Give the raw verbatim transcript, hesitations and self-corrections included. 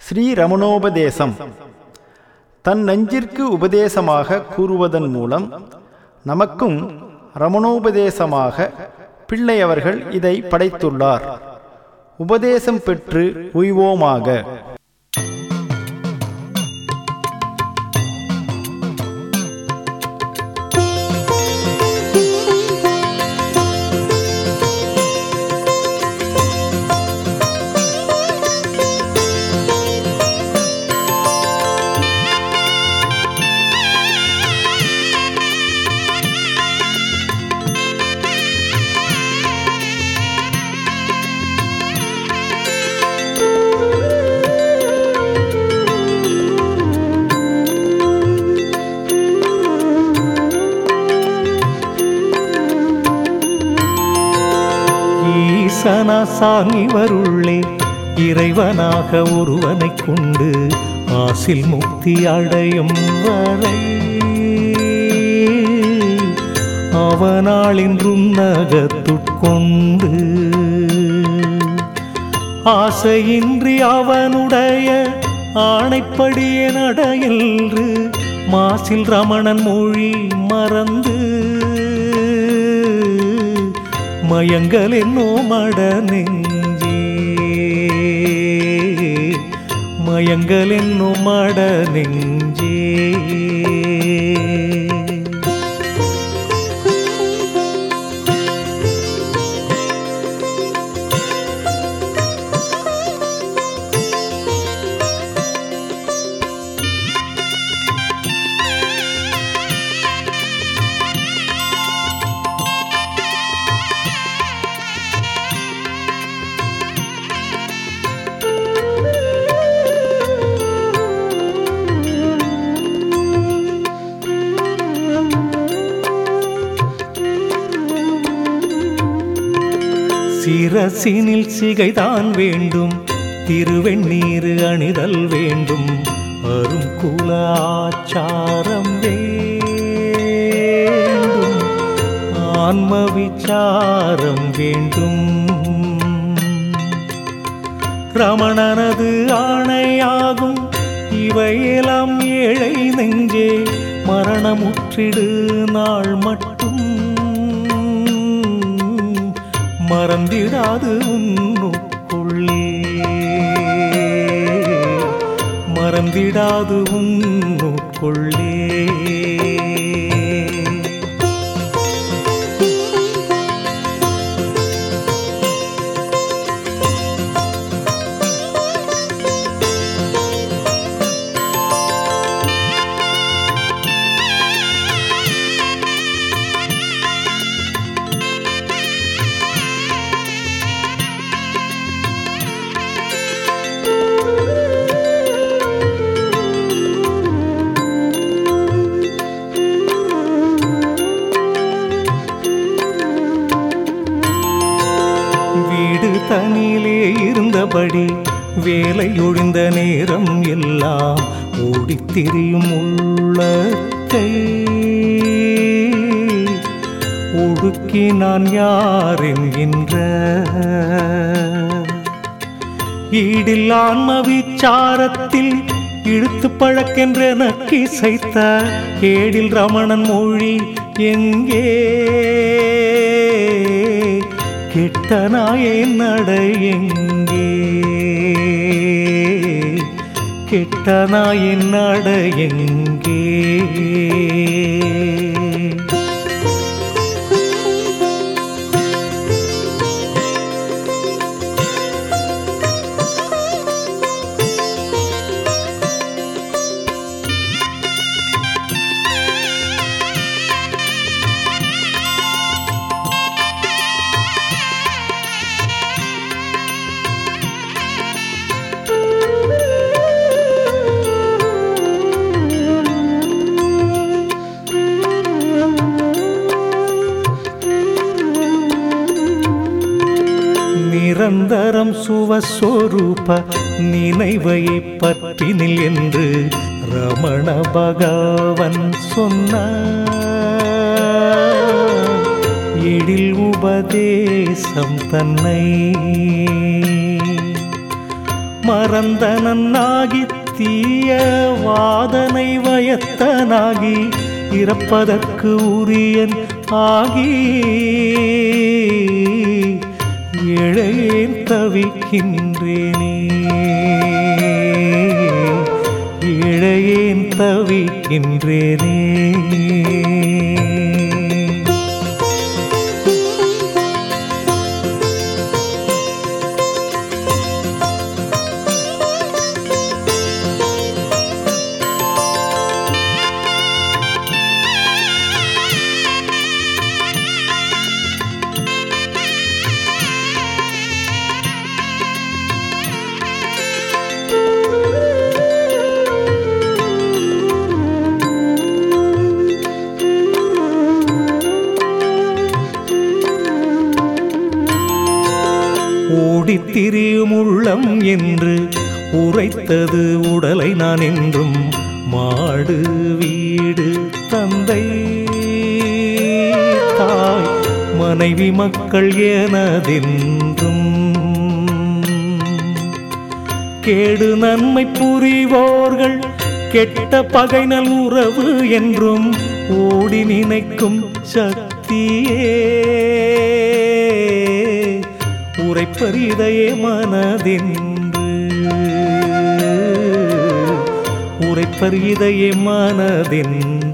ஸ்ரீ ரமணோபதேசம் தன் நெஞ்சிற்கு உபதேசமாக கூறுவதன் மூலம் நமக்கும் ரமணோபதேசமாக பிள்ளையவர்கள் இதை படைத்துள்ளார். உபதேசம் பெற்று உய்வோமாக. சாங்கிவருள்ளே இறைவனாக ஒருவனை கொண்டு ஆசில் முக்தி அடையும் வரை அவனாளின்றும் நகத்துட்கொண்டு ஆசையின்றி அவனுடைய ஆணைப்படியே நடையென்று மாசில் ரமணன் மொழி மறந்து மயங்கல் என்னோ மட நெஞ்சே மயங்கல் என்னோ மட நெஞ்சே. சிரசினில் சிகைதான் வேண்டும், திருவெண்ணீர் அணிதல் வேண்டும், அரும் குல ஆச்சாரம் வேண்டும், ஆன்ம விசாரம் வேண்டும். ரமணனது ஆணையாகும் இவையெல்லாம் ஏழை நெஞ்சே மரணமுற்றிடு நாள் மட்டும் மறந்திடாது உன்னுக்குள்ளே மறந்திடாது உன்னுக்குள்ளே. தனியிலே இருந்தபடி வேலை ஒழிந்த நேரம் எல்லாம் ஓடித்திரியும் உள்ளத்தை ஒடுக்கி நான் யார் என்கின்ற ஈடில் ஆன்ம விசாரத்தில் இழுத்து பழக்கென்ற நக்கி சைத்த ஏடில் ரமணன் மொழி எங்கே கெட்டனாயின் நடை எங்கே கெட்டனாயின் நடை எங்கே. நிரந்தரம் சுவஸ்வரூப நினைவை பற்றினில் என்று ரமண பகவன் சொன்னார். எழில் உபதேசம் தன்னை மறந்தனாகி தீய வாதனை வயத்தனாகி இறப்பதற்கு உரியன் ஆகி ஏழையேன் தவிக்கின்றேனே ஏழையேன் தவிக்கின்றேனே. ஓடித்திரியும் உள்ளம் என்று உரைத்தது உடலை நான் என்றும் மாடு வீடு தந்தை தாய் மனைவி மக்கள் எனதென்றும் கேடு நன்மை புரிவோர்கள் கெட்ட பகைநல் உறவு என்றும் ஓடி நினைக்கும் சக்தியே உரைப்பரிதையே மனதென்று உரைப்பரிதையே மனதென்று